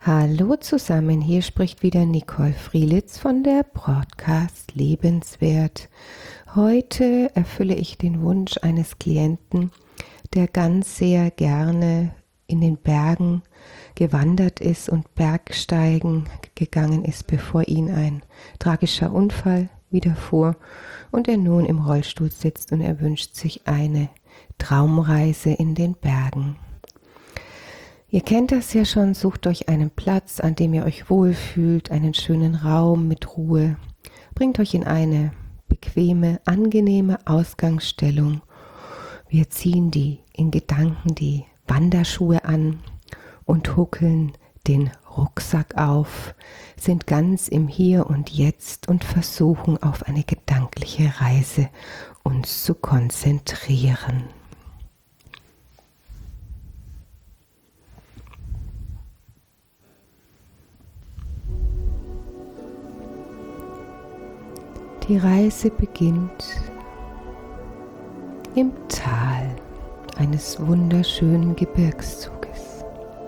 Hallo zusammen, hier spricht wieder Nicole Frielitz von der Broadcast Lebenswert. Heute erfülle ich den Wunsch eines Klienten, der ganz sehr gerne in den Bergen gewandert ist und Bergsteigen gegangen ist, bevor ihn ein tragischer Unfall widerfuhr und er nun im Rollstuhl sitzt und er wünscht sich eine Traumreise in den Bergen. Ihr kennt das ja schon, sucht euch einen Platz, an dem ihr euch wohlfühlt, einen schönen Raum mit Ruhe. Bringt euch in eine bequeme, angenehme Ausgangsstellung. Wir ziehen in Gedanken die Wanderschuhe an und huckeln den Rucksack auf, sind ganz im Hier und Jetzt und versuchen auf eine gedankliche Reise uns zu konzentrieren. Die Reise beginnt im Tal eines wunderschönen Gebirgszuges.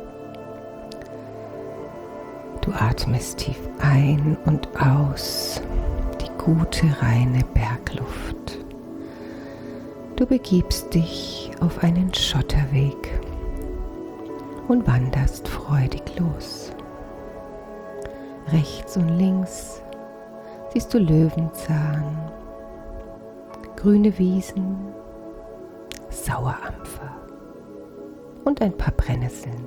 Du atmest tief ein und aus die gute, reine Bergluft. Du begibst dich auf einen Schotterweg und wanderst freudig los. Rechts und links siehst du Löwenzahn, grüne Wiesen, Sauerampfer und ein paar Brennnesseln.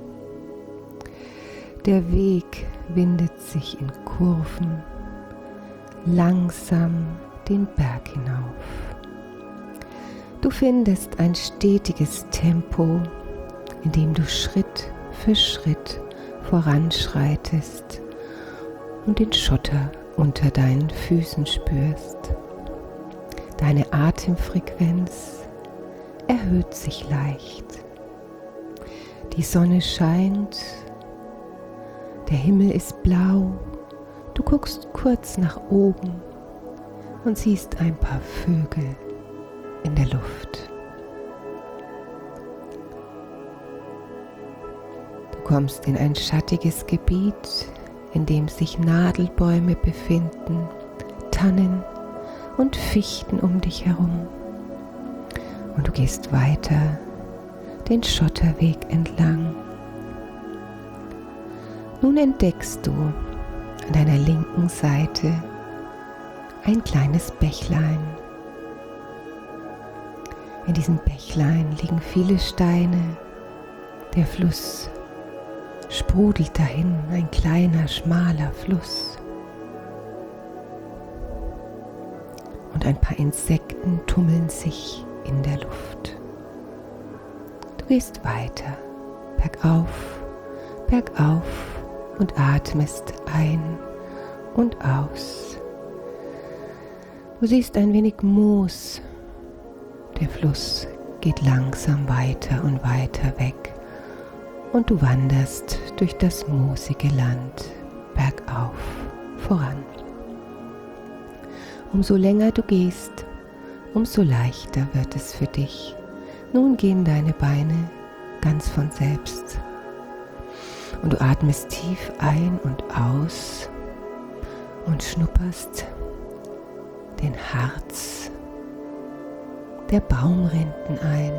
Der Weg windet sich in Kurven langsam den Berg hinauf. Du findest ein stetiges Tempo, in dem du Schritt für Schritt voranschreitest und den Schotter unter deinen Füßen spürst. Deine Atemfrequenz erhöht sich leicht. Die Sonne scheint, der Himmel ist blau, du guckst kurz nach oben und siehst ein paar Vögel in der Luft. Du kommst in ein schattiges Gebiet, in dem sich Nadelbäume befinden, Tannen und Fichten um dich herum. Und du gehst weiter den Schotterweg entlang. Nun entdeckst du an deiner linken Seite ein kleines Bächlein. In diesem Bächlein liegen viele Steine. Der Fluss sprudelt dahin, ein kleiner, schmaler Fluss. Und ein paar Insekten tummeln sich in der Luft. Du gehst weiter, bergauf und atmest ein und aus. Du siehst ein wenig Moos. Der Fluss geht langsam weiter und weiter weg. Und du wanderst durch das moosige Land bergauf voran. Umso länger du gehst, umso leichter wird es für dich. Nun gehen deine Beine ganz von selbst. Und du atmest tief ein und aus und schnupperst den Harz der Baumrinden ein.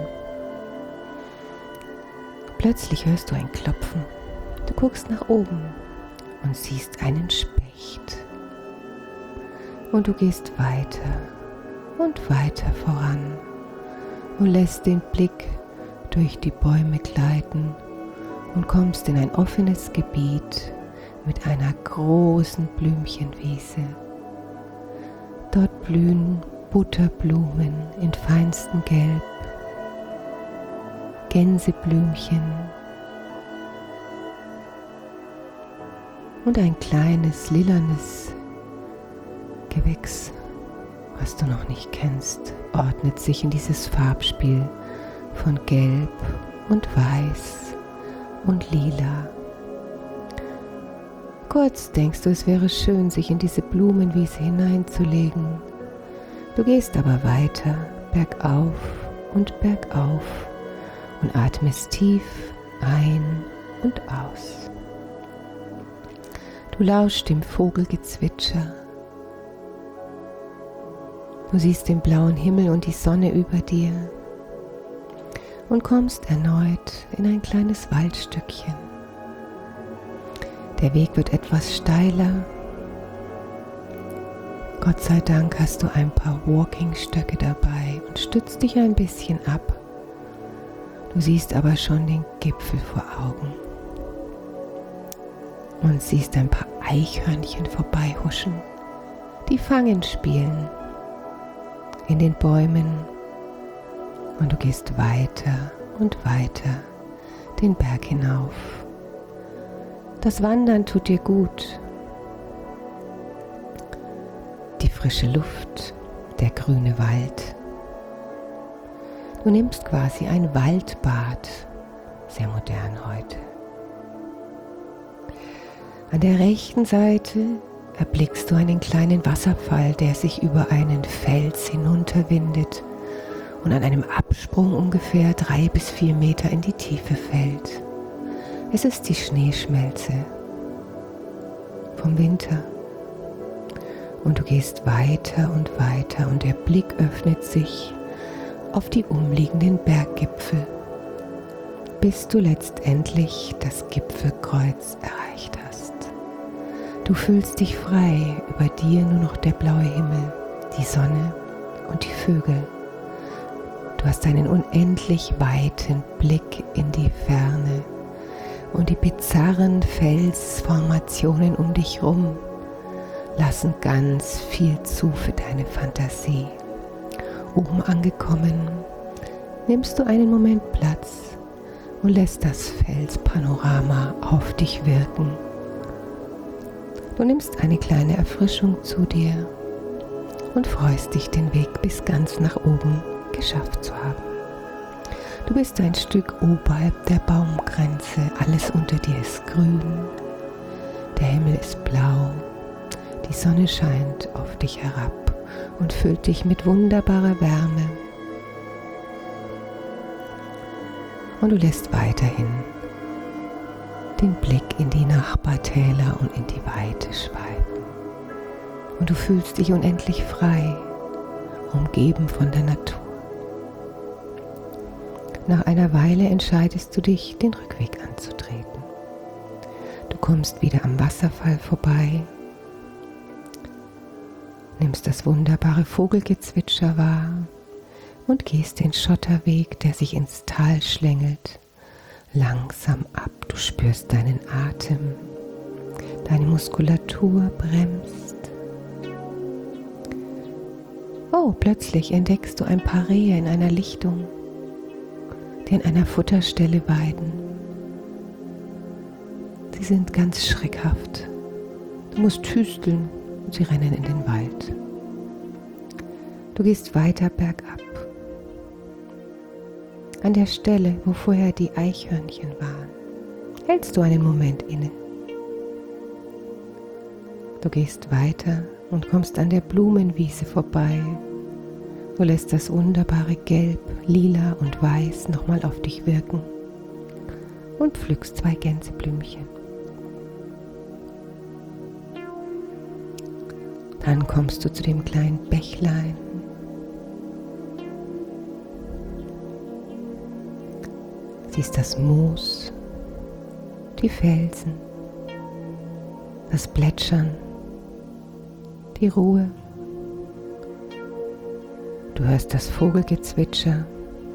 Plötzlich hörst du ein Klopfen. Du guckst nach oben und siehst einen Specht. Und du gehst weiter und weiter voran und lässt den Blick durch die Bäume gleiten und kommst in ein offenes Gebiet mit einer großen Blümchenwiese. Dort blühen Butterblumen in feinstem Gelb, Gänseblümchen und ein kleines lilanes Gewächs, was du noch nicht kennst, ordnet sich in dieses Farbspiel von Gelb und Weiß und Lila. Kurz denkst du, es wäre schön, sich in diese Blumenwiese hineinzulegen. Du gehst aber weiter, bergauf und atmest tief ein und aus. Du lauschst dem Vogelgezwitscher. Du siehst den blauen Himmel und die Sonne über dir und kommst erneut in ein kleines Waldstückchen. Der Weg wird etwas steiler. Gott sei Dank hast du ein paar Walkingstöcke dabei und stützt dich ein bisschen ab. Du siehst aber schon den Gipfel vor Augen und siehst ein paar Eichhörnchen vorbeihuschen, die Fangen spielen in den Bäumen, und du gehst weiter und weiter den Berg hinauf. Das Wandern tut dir gut. Die frische Luft, der grüne Wald. Du nimmst quasi ein Waldbad, sehr modern heute. An der rechten Seite erblickst du einen kleinen Wasserfall, der sich über einen Fels hinunterwindet und an einem Absprung ungefähr 3 bis 4 Meter in die Tiefe fällt. Es ist die Schneeschmelze vom Winter. Und du gehst weiter und der Blick öffnet sich auf die umliegenden Berggipfel, bis du letztendlich das Gipfelkreuz erreicht hast. Du fühlst dich frei, über dir nur noch der blaue Himmel, die Sonne und die Vögel. Du hast einen unendlich weiten Blick in die Ferne und die bizarren Felsformationen um dich rum lassen ganz viel zu für deine Fantasie. Oben angekommen, nimmst du einen Moment Platz und lässt das Felspanorama auf dich wirken. Du nimmst eine kleine Erfrischung zu dir und freust dich, den Weg bis ganz nach oben geschafft zu haben. Du bist ein Stück oberhalb der Baumgrenze, alles unter dir ist grün, der Himmel ist blau, die Sonne scheint auf dich herab und füllt dich mit wunderbarer Wärme. Und du lässt weiterhin den Blick in die Nachbartäler und in die Weite schweifen. Und du fühlst dich unendlich frei, umgeben von der Natur. Nach einer Weile entscheidest du dich, den Rückweg anzutreten. Du kommst wieder am Wasserfall vorbei, nimmst das wunderbare Vogelgezwitscher wahr und gehst den Schotterweg, der sich ins Tal schlängelt, langsam ab. Du spürst deinen Atem, deine Muskulatur bremst. Oh, plötzlich entdeckst du ein paar Rehe in einer Lichtung, die an einer Futterstelle weiden. Sie sind ganz schreckhaft. Du musst hüsteln und sie rennen in den Wald. Du gehst weiter bergab. An der Stelle, wo vorher die Eichhörnchen waren, hältst du einen Moment inne. Du gehst weiter und kommst an der Blumenwiese vorbei. Du lässt das wunderbare Gelb, Lila und Weiß nochmal auf dich wirken und pflückst 2 Gänseblümchen. Dann kommst du zu dem kleinen Bächlein. Siehst das Moos, die Felsen, das Plätschern, die Ruhe. Du hörst das Vogelgezwitscher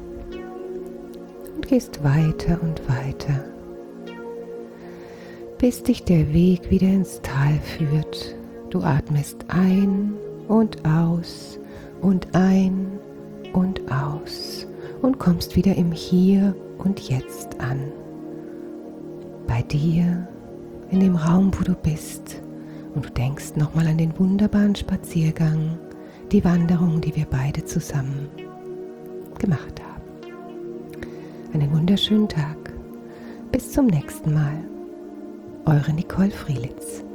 und gehst weiter und weiter, bis dich der Weg wieder ins Tal führt. Du atmest ein und aus und ein und aus und kommst wieder im Hier und Jetzt an. Bei dir, in dem Raum, wo du bist. Und du denkst nochmal an den wunderbaren Spaziergang, die Wanderung, die wir beide zusammen gemacht haben. Einen wunderschönen Tag. Bis zum nächsten Mal. Eure Nicole Frielitz.